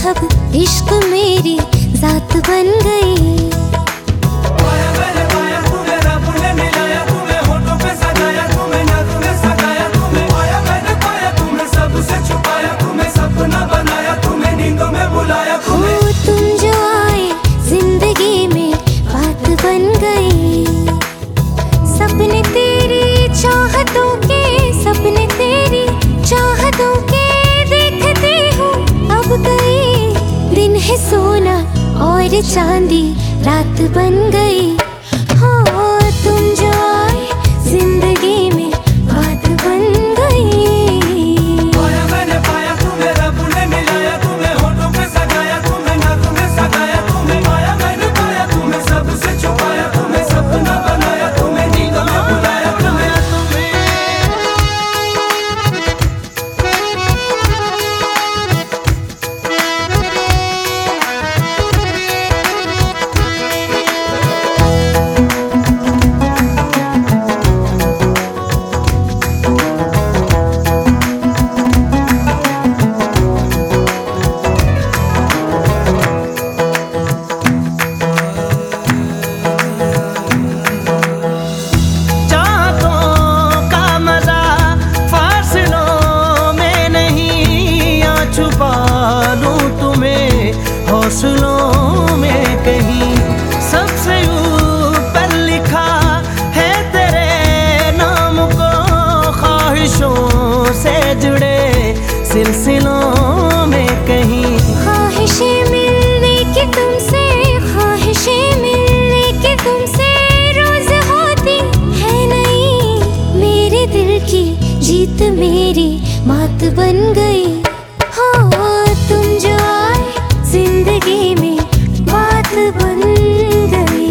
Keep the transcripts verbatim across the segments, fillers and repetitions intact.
मजहब, इश्क मेरी जात बन गई। पाया मैंने पाया तुम्हें, रब ने मिलाया तुम्हें, होठों पे सजाया तुम्हें, नज़ में सजाया तुम्हें। पाया मैंने पाया तुम्हें, सबसे छुपाया तुम्हें, सपना बनाया तुम्हें, नींदों में बुलाया तुम्हें। हो तुम जो आए जिंदगी में बात बन गई। सपने तेरी चाहतों के, सपने तेरी चाहतों के देखते हो अब गई। दिन है सोना और चांदी रात बन गई। हो तुम जो आए जिंदगी में बात बन गई। पाया मैंने पाया तुम्हें, रब ने मिलाया तुम्हें, होठों पे सजाया तुम्हें, नज़ में सजाया तुम्हें। पाया मैंने पाया तुम्हें, सबसे छुपाया तुम्हें, सपना बनाया तुम्हें, नींदों में बुलाया तुम्हें। हौसलों में कहीं सबसे ऊपर लिखा है तेरे नाम को, ख्वाहिशों से जुड़े सिलसिलों में कहीं। ख्वाहिशें मिलने की तुमसे, ख्वाहिशें मिलने की तुमसे रोज होती है नहीं। मेरे दिल की जीत मेरी मात बन गई। हो तुम जो आए जिंदगी में बात बन गई।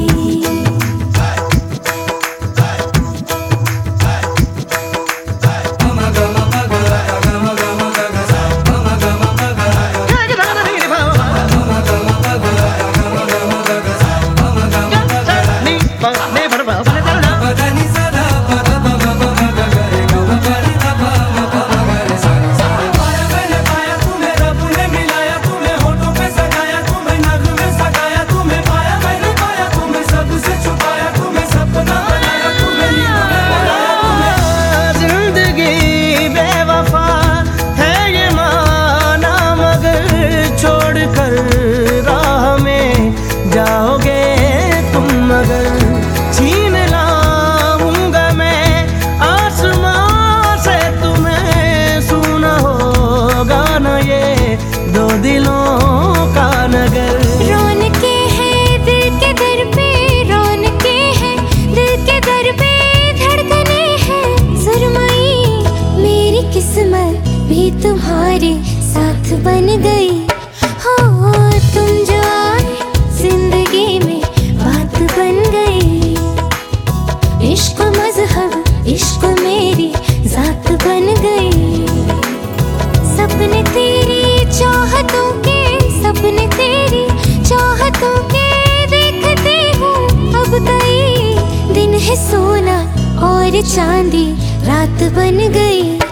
जाओगे तुम मगर छीन लाऊंगा मैं आसमां से तुम्हें, सुना होगा न ये दो दिलों का नगर। रौनके हैं दिल के दर पे, रौनके हैं दिल के दर पे, धड़कने हैं सुरमई। मेरी किस्मत भी तुम्हारे साथ बन गई। हो तुम जो आए जिंदगी में बात बन गई। इश्क मजहब, इश्क मेरी जात बन गई। सपने तेरी चाहतों के, सपने तेरी चाहतों के देखते हो अब गई। दिन है सोना और चांदी रात बन गई।